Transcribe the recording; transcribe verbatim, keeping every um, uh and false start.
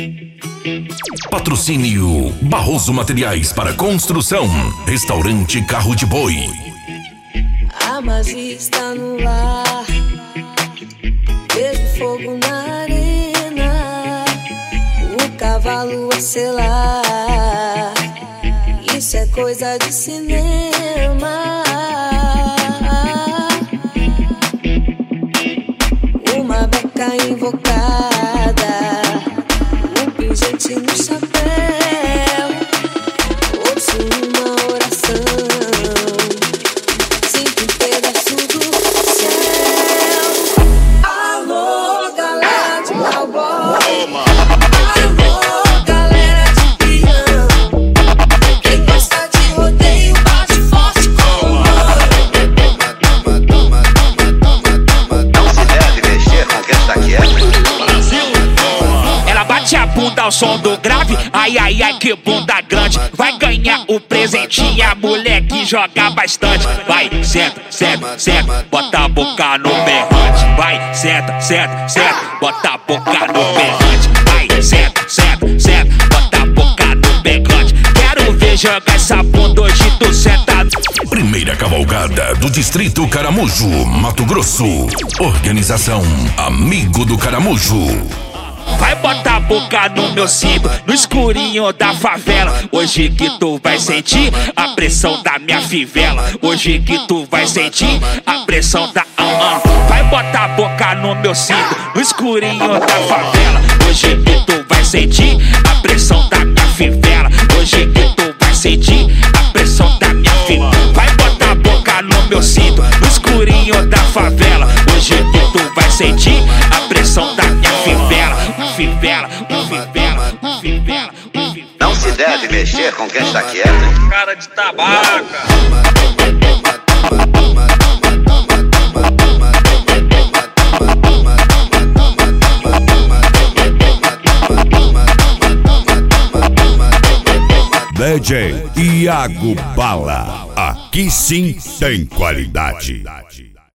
Patrocínio Barroso Materiais para Construção. Restaurante Carro de Boi. A magia está no ar. Vejo fogo na arena. O cavalo a selar. Isso é coisa de cinema. Uma beca invocada, um pingente no chapéu. Ouço uma oração, sinto um pedaço do céu. Alô, galera de cowboy. Alô, galera de peão. Quem gosta de rodeio bate forte com o Não se deve mexer com quem está quieto. Ela bate a bunda ao som do grave. Ai, ai, ai, que bunda grande. Vai ganhar o presentinho, a mulher que joga bastante. Vai, senta, senta, senta, bota a boca no berrante. Vai, senta, senta, senta, bota a boca no berrante. Vai, senta, senta, senta, bota a boca no berrante. Quero ver jogar essa bunda hoje, tu senta. Primeira cavalgada do Distrito Caramujo, Mato Grosso. Organização Amigo do Caramujo. Vai botar a boca no meu cinto, no escurinho da favela. Hoje que tu vai sentir a pressão da minha fivela. Hoje que tu vai sentir a pressão da ah, ah. Vai botar a boca no meu cinto, no escurinho da favela. Hoje que tu vai sentir a pressão da minha fivela. Hoje que tu vai sentir a pressão da minha fivela. Vai botar a boca no meu cinto, no escurinho da favela. Hoje que tu vai sentir a pressão da minha fivela. Fivela, fivela, fivela, fivela. Não se deve mexer com quem está quieto. Cara de tabaca. D J Iago Bala. Aqui sim tem qualidade.